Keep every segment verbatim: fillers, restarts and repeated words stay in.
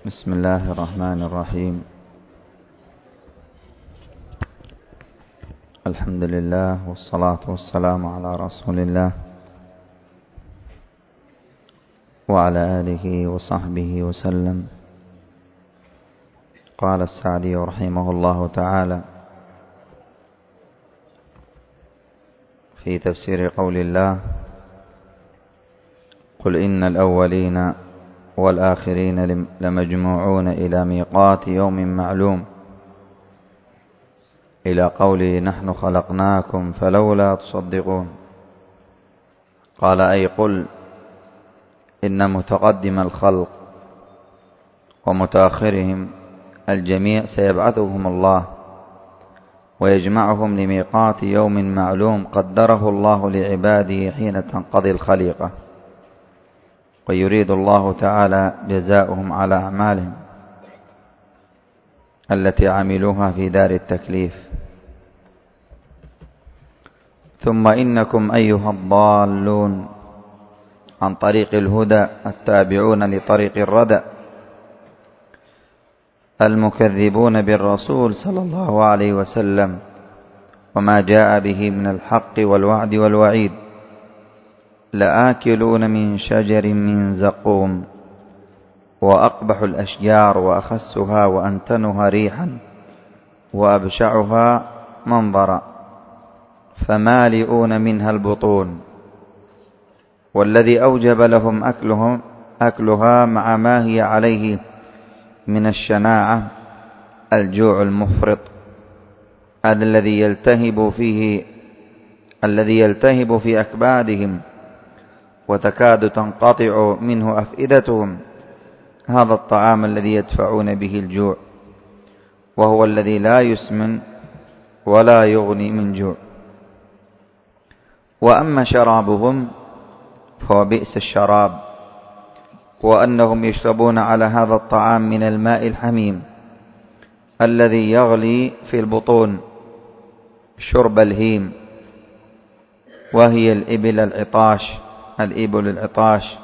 بسم الله الرحمن الرحيم. الحمد لله والصلاة والسلام على رسول الله وعلى آله وصحبه وسلم. قال السعدي رحمه الله تعالى في تفسير قول الله: قل إن الأولين والآخرين لمجموعون إلى ميقات يوم معلوم، إلى قوله: نحن خلقناكم فلولا تصدقون. قال: أي قل إن متقدم الخلق ومتأخرهم الجميع سيبعثهم الله ويجمعهم لميقات يوم معلوم قدره الله لعباده حين تنقضي الخليقة، ويريد الله تعالى جزاؤهم على أعمالهم التي عملوها في دار التكليف. ثم إنكم أيها الضالون عن طريق الهدى التابعون لطريق الردى المكذبون بالرسول صلى الله عليه وسلم وما جاء به من الحق والوعد والوعيد، لآكلون من شجر من زقوم، وأقبح الأشجار وأخسها وأنتنها ريحا وأبشعها منظرا، فمالئون منها البطون، والذي أوجب لهم أكلهم أكلها مع ما هي عليه من الشناعة الجوع المفرط الذي يلتهب فيه الذي يلتهب في أكبادهم وتكاد تنقطع منه أفئدتهم. هذا الطعام الذي يدفعون به الجوع، وهو الذي لا يسمن ولا يغني من جوع. وأما شرابهم فهو بئس الشراب، وأنهم يشربون على هذا الطعام من الماء الحميم الذي يغلي في البطون شرب الهيم، وهي الإبل العطاش الإبل العطاش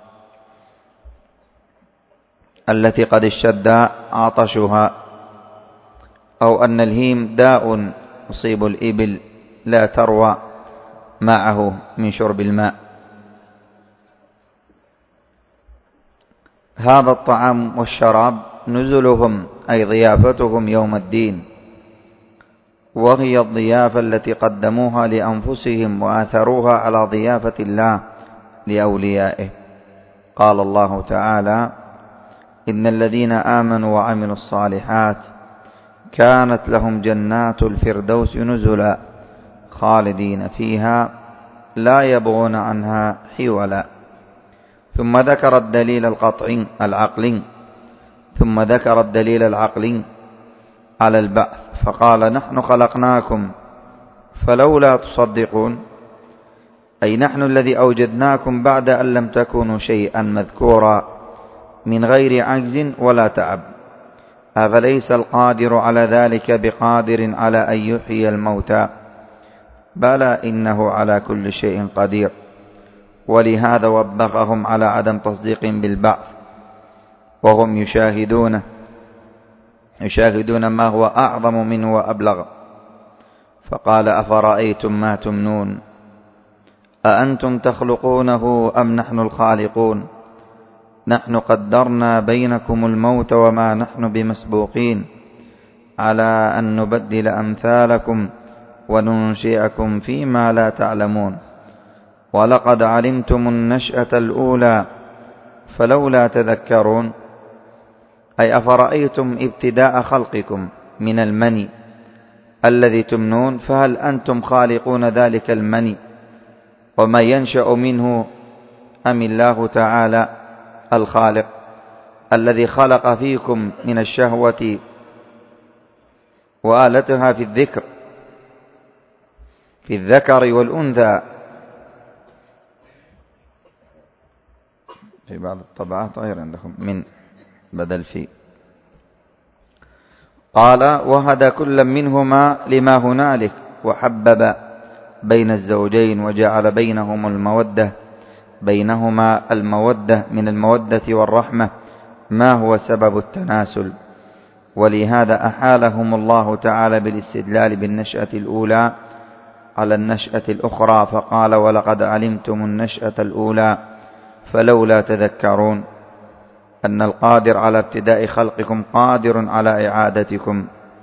التي قد اشتد عطشها، أو أن الهيم داء يصيب الإبل لا تروى معه من شرب الماء. هذا الطعام والشراب نزلهم أي ضيافتهم يوم الدين، وهي الضيافة التي قدموها لأنفسهم وآثروها على ضيافة الله لأوليائه. قال الله تعالى: إن الذين آمنوا وعملوا الصالحات كانت لهم جنات الفردوس نزلا خالدين فيها لا يبغون عنها حولا. ثم ذكر الدليل القطعي العقلي ثم ذكر الدليل العقلي على البعث فقال: نحن خلقناكم فلولا تصدقون، أي نحن الذي أوجدناكم بعد أن لم تكونوا شيئا مذكورا من غير عجز ولا تعب، أفليس القادر على ذلك بقادر على أن يحيي الموتى؟ بلى إنه على كل شيء قدير. ولهذا وبخهم على عدم تصديق بالبعث وهم يشاهدونه يشاهدون ما هو أعظم منه وأبلغ، فقال: أفرأيتم ما تمنون أأنتم تخلقونه أم نحن الخالقون؟ نحن قدرنا بينكم الموت وما نحن بمسبوقين على أن نبدل أمثالكم وننشئكم فيما لا تعلمون، ولقد علمتم النشأة الأولى فلولا تذكرون. أي أفرأيتم ابتداء خلقكم من المني الذي تمنون، فهل أنتم خالقون ذلك المني وما ينشأ منه، أم الله تعالى الخالق الذي خلق فيكم من الشهوة وآلتها في الذكر في الذكر والأنثى في بعض الطبعات غير عندكم من بدل في. قال: وهدى كل منهما لما هنالك، وحبب بين الزوجين وجعل بينهم المودة بينهما المودة من المودة والرحمة ما هو سبب التناسل، ولهذا أحالهم الله تعالى بالاستدلال بالنشأة الأولى على النشأة الأخرى، فقال: ولقد علمتم النشأة الأولى فلولا تذكرون، أن القادر على ابتداء خلقكم قادر على إعادتكم.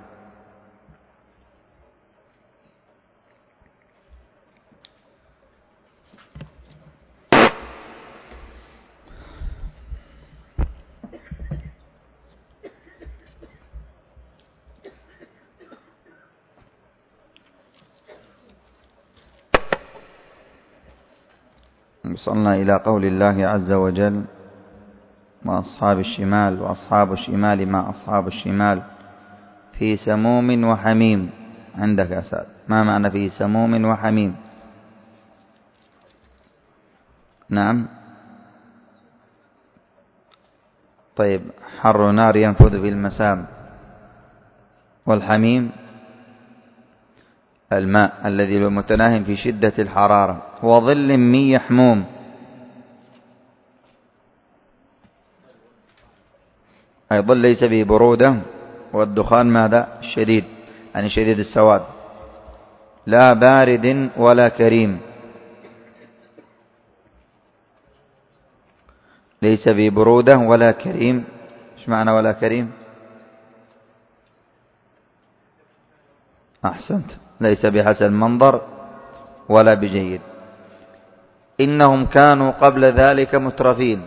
وصلنا إلى قول الله عز وجل: وأصحاب الشمال وأصحاب الشمال ما أصحاب الشمال في سموم وحميم. عندك يا سعد، ما معنى في سموم وحميم؟ نعم. طيب، حر نار ينفذ في المسام. والحميم الماء الذي هو متناهم في شدة الحرارة. وظل من يحموم، أي ظل ليس به برودة، والدخان ماذا؟ شديد، يعني شديد السواد، لا بارد ولا كريم. ليس به برودة ولا كريم. ايش معنى ولا كريم؟ أحسنت، ليس بحسن منظر ولا بجيد. إنهم كانوا قبل ذلك مترفين.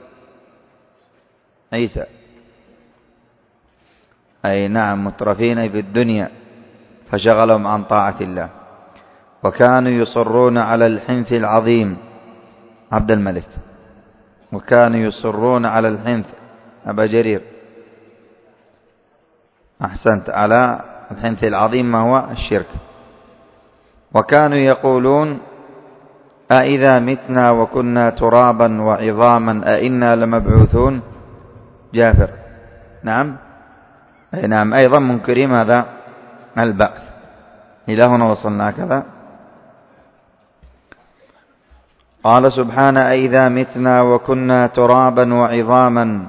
عيسى، أي نعم مترفين أي في الدنيا، فشغلهم عن طاعة الله. وكانوا يصرون على الحنث العظيم. عبد الملك. وكانوا يصرون على الحنث. أبا جرير. أحسنت، على الحنث العظيم ما هو الشرك. وكانوا يقولون: أإذا متنا وكنا ترابا وعظاما أإنا لمبعوثون. جافر. نعم. أي نعم، أيضا منكرين هذا البعث. إلى هنا وصلنا كذا. قال سبحانه: أإذا متنا وكنا ترابا وعظاما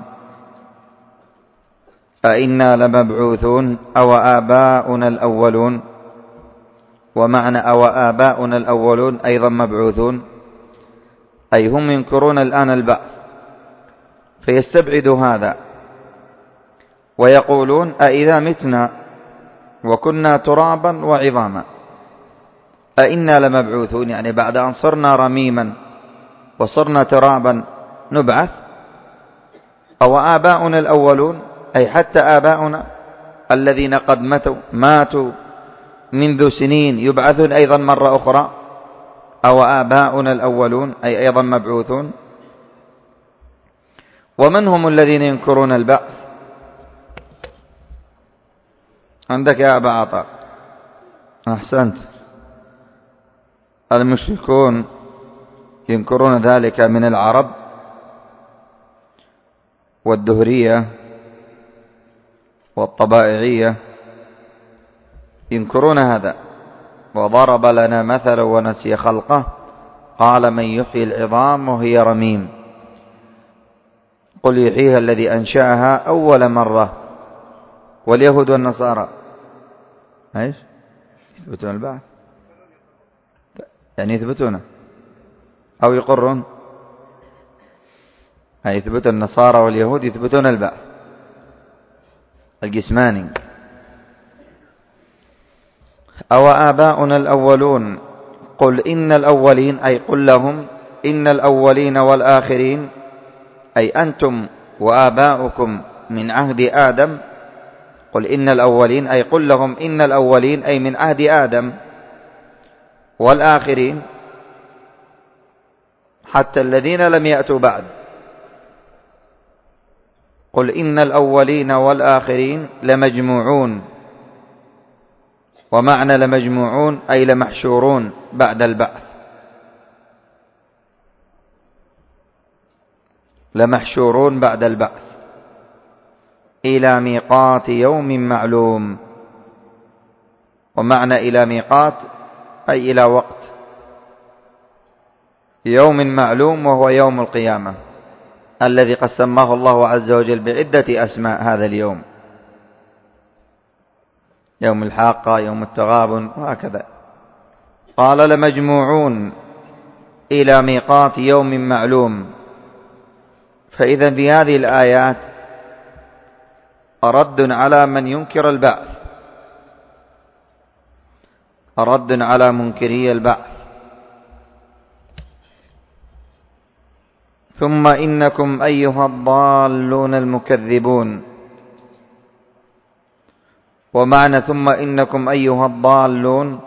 أإنا لمبعوثون أو آباؤنا الأولون. ومعنى أو آباؤنا الأولون أيضا مبعوثون، أي هم ينكرون الآن البعث، فيستبعدوا هذا ويقولون: أإذا متنا وكنا ترابا وعظاما أإنا لمبعوثون، يعني بعد أن صرنا رميما وصرنا ترابا نبعث. أو آباؤنا الأولون، أي حتى آباؤنا الذين قد ماتوا ماتوا منذ سنين يبعثون أيضا مرة أخرى. أو آباؤنا الأولون أي أيضا مبعوثون. ومن هم الذين ينكرون البعث؟ عندك يا أبا عطاء. أحسنت، المشركون ينكرون ذلك من العرب والدهرية والطبائعية، ينكرون هذا. وضرب لنا مثلا ونسي خلقه قال: من يحيي العظام وهي رميم قل يحييها الذي أنشأها أول مرة. واليهود والنصارى ايش؟ يثبتون البعث، يعني يثبتونه أو يقرون. أي يثبت النصارى واليهود يثبتون البعث الجسماني. أو آباؤنا الأولون قل إن الأولين، أي قل لهم إن الأولين والآخرين، أي أنتم وآباؤكم من عهد آدم. قل إن الأولين، أي قل لهم إن الأولين أي من عهد آدم، والآخرين حتى الذين لم يأتوا بعد. قل إن الأولين والآخرين لمجموعون. ومعنى لمجموعون أي لمحشورون بعد البعث. لمحشورون بعد البعث إلى ميقات يوم معلوم. ومعنى إلى ميقات أي إلى وقت يوم معلوم، وهو يوم القيامة. الذي قد سماه الله عز وجل بعدة أسماء هذا اليوم، يوم الحاقة، يوم التغابن، وهكذا. قال لمجموعون إلى ميقات يوم معلوم. فإذا بهذه الآيات رد على من ينكر البعث، رد على منكري البعث. ثم إنكم أيها الضالون المكذبون. ومعنى ثم إنكم أيها الضالون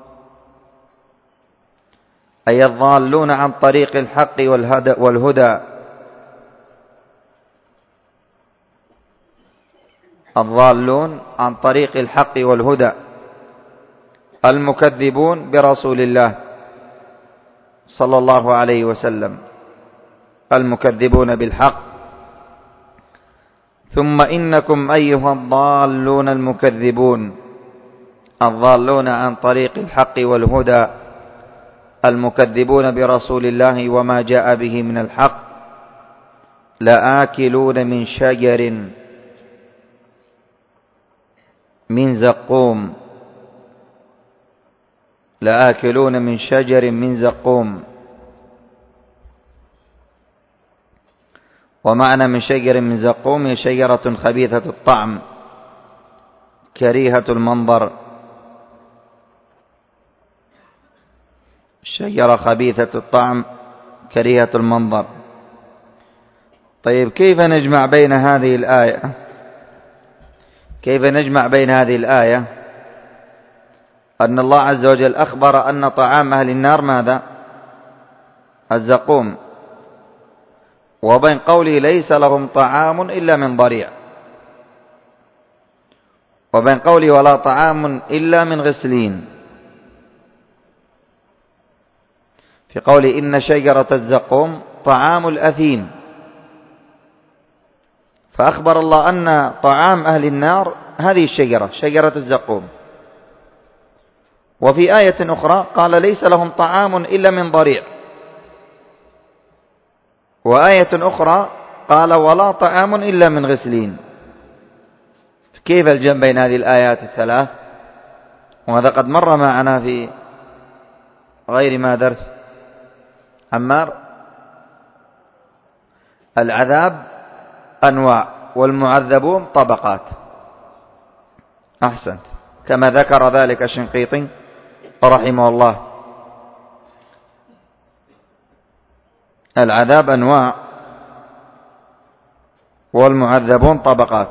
أي الضالون عن طريق الحق والهدى، الضالون عن طريق الحق والهدى، المكذبون برسول الله صلى الله عليه وسلم، المكذبون بالحق. ثم إنكم أيها الضالون المكذبون، الضالون عن طريق الحق والهدى، المكذبون برسول الله وما جاء به من الحق، لآكلون من شجر من زقوم، لآكلون من شجر من زقوم. ومعنى من شجر من زقوم هي شجرة خبيثة الطعم كريهة المنظر، شجرة خبيثة الطعم كريهة المنظر. طيب كيف نجمع بين هذه الآية كيف نجمع بين هذه الآية أن الله عز وجل أخبر أن طعام أهل النار ماذا؟ الزقوم، وبين قوله ليس لهم طعام إلا من ضريع، وبين قوله ولا طعام إلا من غسلين، في قوله إن شجرة الزقوم طعام الأثيم، فأخبر الله أن طعام أهل النار هذه الشجرة، شجرة الزقوم. وفي آية أخرى قال ليس لهم طعام إلا من ضريع، وآية أخرى قال ولا طعام إلا من غسلين. كيف الجمع بين هذه الآيات الثلاث؟ وهذا قد مر معنا في غير ما درس. عمار، العذاب أنواع والمعذبون طبقات. أحسنت، كما ذكر ذلك الشنقيطي رحمه الله. العذاب أنواع والمعذبون طبقات.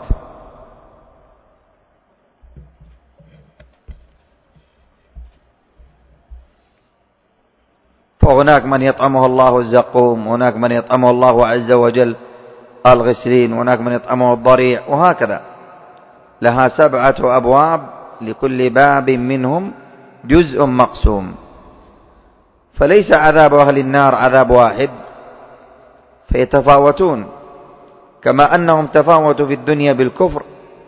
فهناك من يطعمه الله الزقوم، وهناك من يطعمه الله عز وجل الغسلين، وهناك من يطعمه الضريع، وهكذا. لها سبعة أبواب لكل باب منهم جزء مقسوم. فليس عذاب أهل النار عذاب واحد، فيتفاوتون، كما أنهم تفاوتوا في الدنيا بالكفر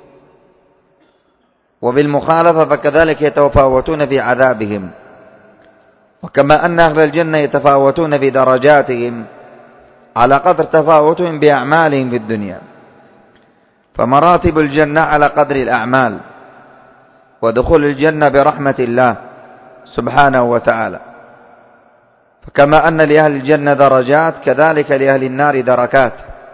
وبالمخالفة، فكذلك يتفاوتون في عذابهم. وكما أن أهل الجنة يتفاوتون في درجاتهم على قدر تفاوتهم بأعمالهم في الدنيا، فمراتب الجنة على قدر الأعمال، ودخول الجنة برحمة الله سبحانه وتعالى. فكما أن لأهل الجنة درجات، كذلك لأهل النار دركات،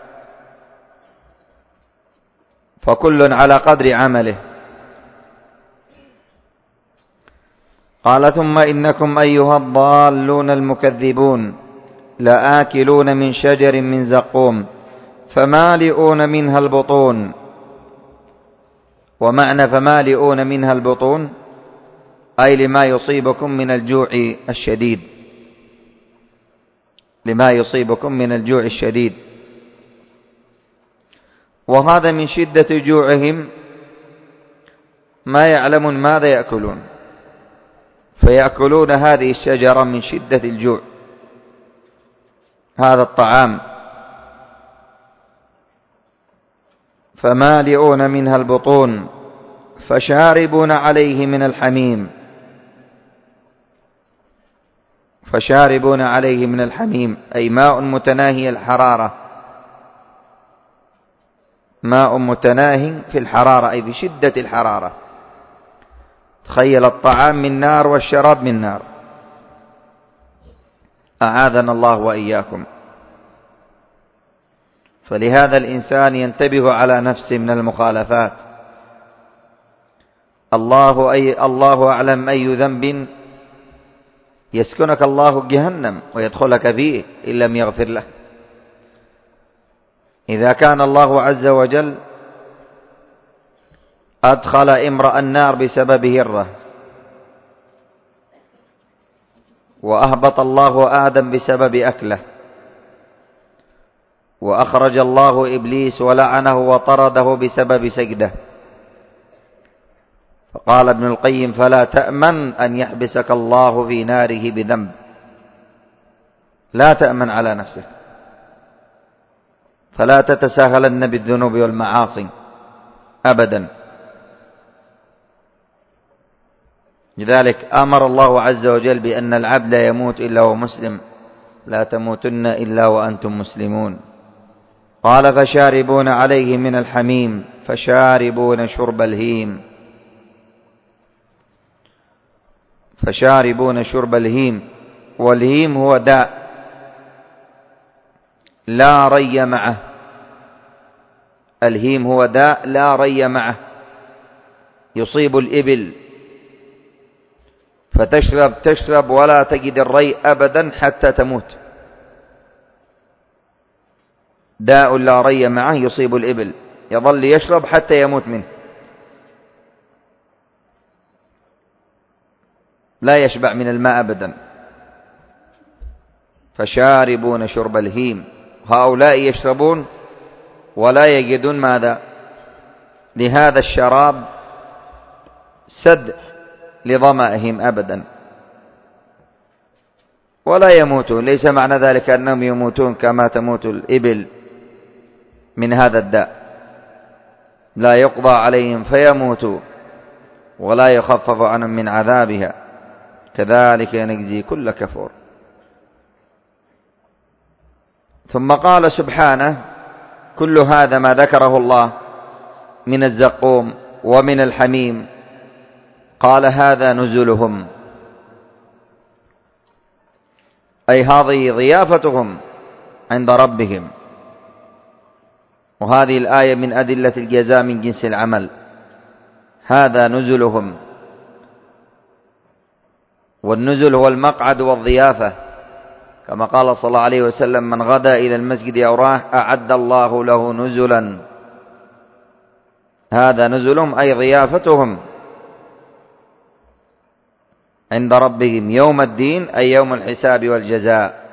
فكل على قدر عمله. قال ثم إنكم أيها الضالون المكذبون لآكلون من شجر من زقوم فمالئون منها البطون. ومعنى فمالئون منها البطون أي لما يصيبكم من الجوع الشديد، لما يصيبكم من الجوع الشديد. وهذا من شدة جوعهم ما يعلمون ماذا يأكلون، فيأكلون هذه الشجرة من شدة الجوع، هذا الطعام. فمالئون منها البطون فشاربون عليه من الحميم، فشاربون عليه من الحميم أي ماء متناهي الحرارة ماء متناه في الحرارة أي في شدة الحرارة. تخيل الطعام من نار والشراب من نار، أعاذنا الله وإياكم. فلهذا الإنسان ينتبه على نفسه من المخالفات. الله أي الله أعلم أي ذنب يسكنك الله جهنم ويدخلك فيه إن لم يغفر له. إذا كان الله عز وجل أدخل امرأ النار بسبب هرة، وأهبط الله آدم بسبب أكله، وأخرج الله إبليس ولعنه وطرده بسبب سجده، فقال ابن القيم: فلا تأمن أن يحبسك الله في ناره بذنب. لا تأمن على نفسك، فلا تتساهلن بالذنوب والمعاصي أبدا. لذلك أمر الله عز وجل بأن العبد لا يموت إلا وهو مسلم: لا تموتن إلا وأنتم مسلمون. قال: فشاربون عليه من الحميم فشاربون شرب الهيم. فشاربون شرب الهيم، والهيم هو داء لا ري معه. الهيم هو داء لا ري معه، يصيب الإبل فتشرب تشرب ولا تجد الري أبدا حتى تموت. داء لا ري معه يصيب الإبل، يظل يشرب حتى يموت منه، لا يشبع من الماء أبدا. فشاربون شرب الهيم، هؤلاء يشربون ولا يجدون ماذا؟ لهذا الشراب سد لظمائهم أبدا، ولا يموتون. ليس معنى ذلك أنهم يموتون كما تموت الإبل من هذا الداء، لا يقضى عليهم فيموتوا ولا يخفف عنهم من عذابها، كذلك نجزي كل كفور. ثم قال سبحانه: كل هذا ما ذكره الله من الزقوم ومن الحميم، قال: هذا نزلهم، أي هذه ضيافتهم عند ربهم. وهذه الآية من أدلة الجزاء من جنس العمل. هذا نزلهم، والنزل هو المقعد والضيافة، كما قال صلى الله عليه وسلم: من غدا إلى المسجد أو راح أعد الله له نزلا. هذا نزلهم أي ضيافتهم عند ربهم يوم الدين، أي يوم الحساب والجزاء.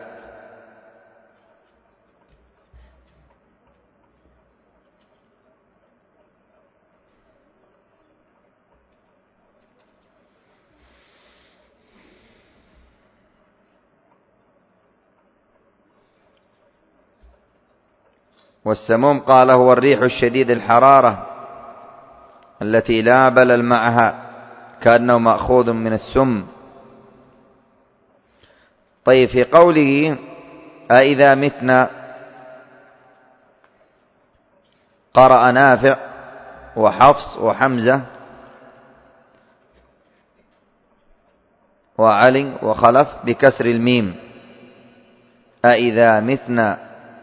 والسموم قال: هو الريح الشديد الحرارة التي لا بلل معها، كأنه مأخوذ من السم. طيب، في قوله أئذا متنا، قرأ نافع وحفص وحمزة وعلي وخلف بكسر الميم، أئذا متنا،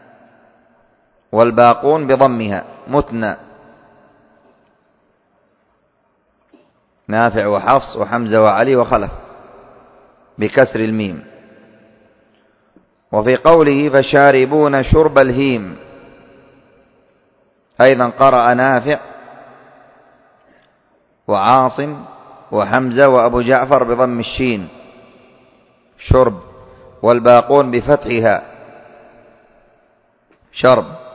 والباقون بضمها متنا. نافع وحفص وحمزة وعلي وخلف بكسر الميم. وفي قوله فشاربون شرب الهيم، أيضا قرأ نافع وعاصم وحمزة وأبو جعفر بضم الشين شرب، والباقون بفتحها شرب.